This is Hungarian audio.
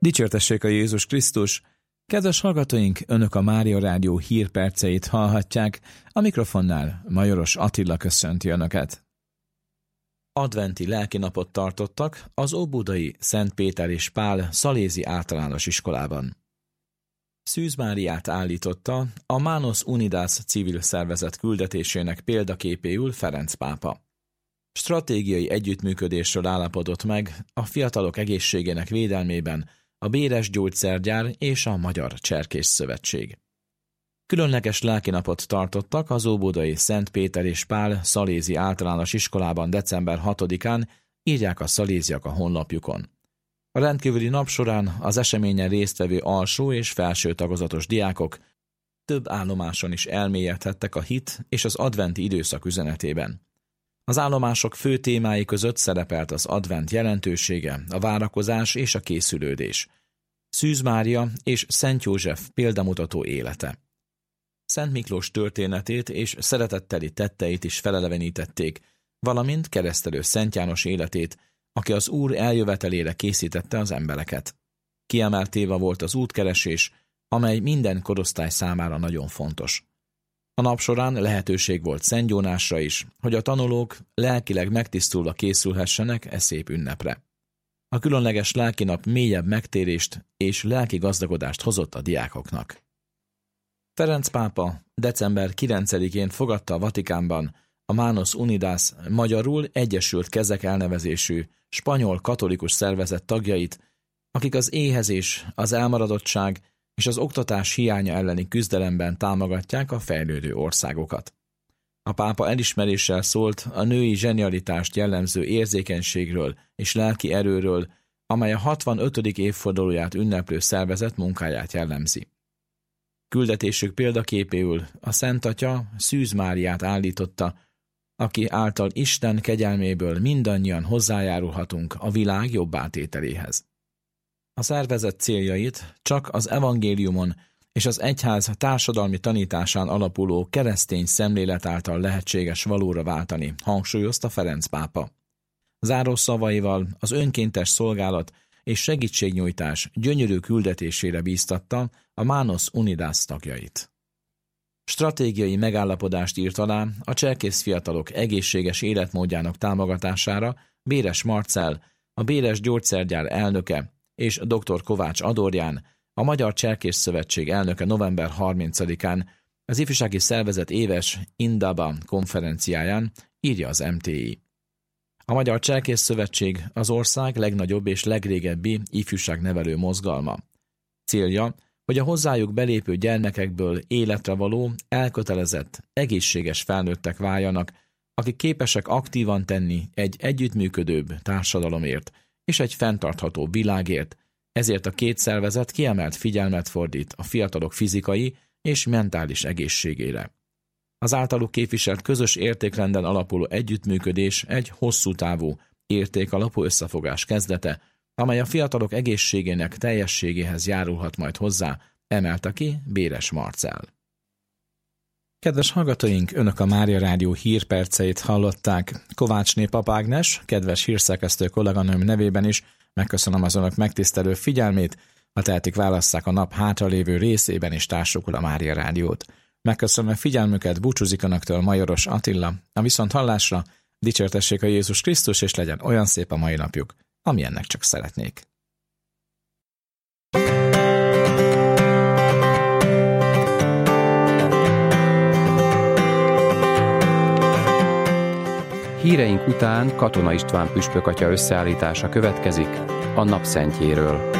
Dicsértessék a Jézus Krisztus! Kedves hallgatóink, Önök a Mária Rádió hírperceit hallhatják, a mikrofonnál Majoros Attila köszönti Önöket. Adventi lelkinapot tartottak az óbudai Szent Péter és Pál Szalézi Általános Iskolában. Szűz Máriát állította a Manos Unidas civil szervezet küldetésének példaképéül Ferenc pápa. Stratégiai együttműködésről állapodott meg a fiatalok egészségének védelmében a Béres Gyógyszergyár és a Magyar Cserkész Szövetség. Különleges lelkinapot tartottak az óbudai Szent Péter és Pál Szalézi Általános Iskolában december 6-án, írják a szaléziak a honlapjukon. A rendkívüli nap során az eseményen résztvevő alsó és felső tagozatos diákok több állomáson is elmélyedhettek a hit és az adventi időszak üzenetében. Az állomások fő témái között szerepelt az advent jelentősége, a várakozás és a készülődés. Szűz Mária és Szent József példamutató élete. Szent Miklós történetét és szeretetteli tetteit is felelevenítették, valamint keresztelő Szent János életét, aki az Úr eljövetelére készítette az embereket. Kiemelt téma volt az útkeresés, amely minden korosztály számára nagyon fontos. A nap során lehetőség volt szentgyónásra is, hogy a tanulók lelkileg megtisztulva készülhessenek e szép ünnepre. A különleges lelkinap mélyebb megtérést és lelki gazdagodást hozott a diákoknak. Ferenc pápa december 9-én fogadta a Vatikánban a Manos Unidas, magyarul Egyesült Kezek elnevezésű spanyol katolikus szervezet tagjait, akik az éhezés, az elmaradottság és az oktatás hiánya elleni küzdelemben támogatják a fejlődő országokat. A pápa elismeréssel szólt a női zsenialitást jellemző érzékenységről és lelki erőről, amely a 65. évfordulóját ünneplő szervezet munkáját jellemzi. Küldetésük példaképéül a Szent Atya Szűz Máriát állította, aki által Isten kegyelméből mindannyian hozzájárulhatunk a világ jobbátételéhez. A szervezet céljait csak az evangéliumon és az egyház társadalmi tanításán alapuló keresztény szemlélet által lehetséges valóra váltani, hangsúlyozta Ferenc pápa. Záró szavaival az önkéntes szolgálat és segítségnyújtás gyönyörű küldetésére bíztatta a Manos Unidas tagjait. Stratégiai megállapodást írt alá a cserkész fiatalok egészséges életmódjának támogatására Béres Marcell, a Béres Gyógyszergyár elnöke, és dr. Kovács Adorján, a Magyar Cserkész Szövetség elnöke november 30-án az ifjúsági szervezet éves Indaba konferenciáján, írja az MTI. A Magyar Cserkész Szövetség az ország legnagyobb és legrégebbi ifjúságnevelő mozgalma. Célja, hogy a hozzájuk belépő gyermekekből életre való, elkötelezett, egészséges felnőttek váljanak, akik képesek aktívan tenni egy együttműködőbb társadalomért és egy fenntartható világért, ezért a két szervezet kiemelt figyelmet fordít a fiatalok fizikai és mentális egészségére. Az általuk képviselt közös értékrenden alapuló együttműködés egy hosszú távú, értékalapú összefogás kezdete, amely a fiatalok egészségének teljességéhez járulhat majd hozzá, emelte ki Béres Marcell. Kedves hallgatóink, Önök a Mária Rádió hírperceit hallották. Kovácsné Pap Ágnes, kedves hírszerkesztő kolléganőm nevében is megköszönöm az Önök megtisztelő figyelmét, ha tehetik, válasszák a nap hátralévő részében és társukul a Mária Rádiót. Megköszönöm a figyelmüket, búcsúzik Önöktől Majoros Attila. A viszonthallásra, dicsértessék a Jézus Krisztus, és legyen olyan szép a mai napjuk, amilyennek csak szeretnék. Híreink után Katona István püspök atya összeállítása következik a napszentjéről.